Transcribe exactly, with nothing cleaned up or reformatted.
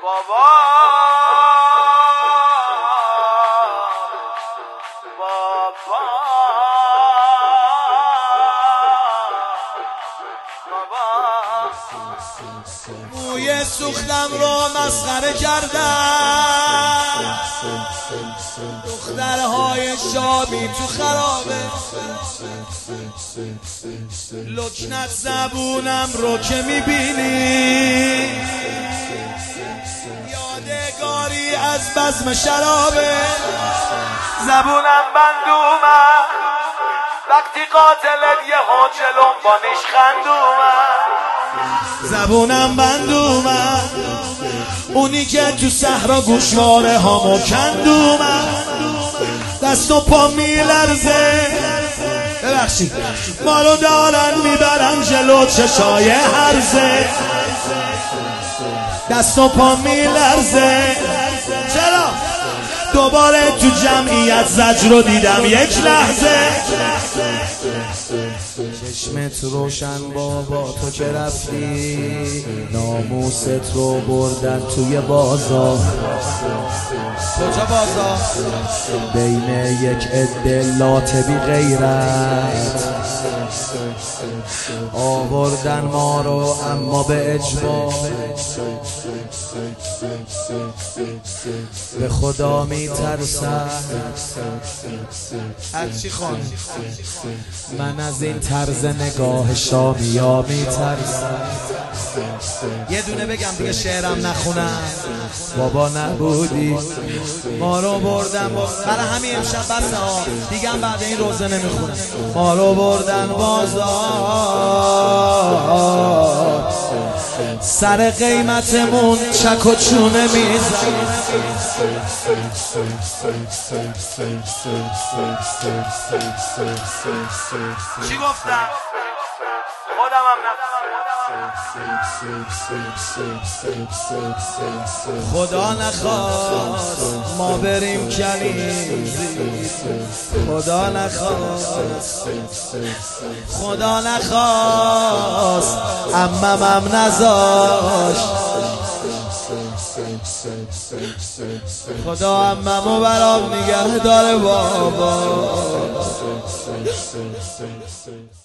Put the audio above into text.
بابا بابا موی سوختم رو مسخره کردم، دخترهای شامی تو خرابه، لکنت زبونم رو که میبینی یادگاری از بزم شرابه، زبونم بندومم وقتی قاتلت یه جلوم با نیش خندومم، زبونم بندومم اونی که تو صحرا گوشواره هامو کندومم، دست و پا میلرزه ببخشید ما رو دارن میبرن جلو چشای هرزه، دست و پا میلرزه چرا دوباره تو جمعیت زجر رو دیدم یک لحظه، چشمت روشن بابا تو که رفتی ناموست رو بردن توی بازار، کجا بازار؟ بین یک عده لاته بی غیرت آوردن ما رو اما به اجبار، به خدا میترسم هرچی خوان من از این طرز نگاه شامیا میترسم، یه دونه بگم دیگه شعرم نخونم، بابا نبودی ما رو بردن برای همین امشب بسه ها دیگه هم بعد این روزه نمیخونم، ما رو بردن بازار سر قیمتمون چک و چونه میزن، چی گفتم؟ خودم هم خدا نخواست ما بریم کنیزی، خدا نخواست خدا نخواست عممم نذاشت، خدا عممو برام نگه داره بابا.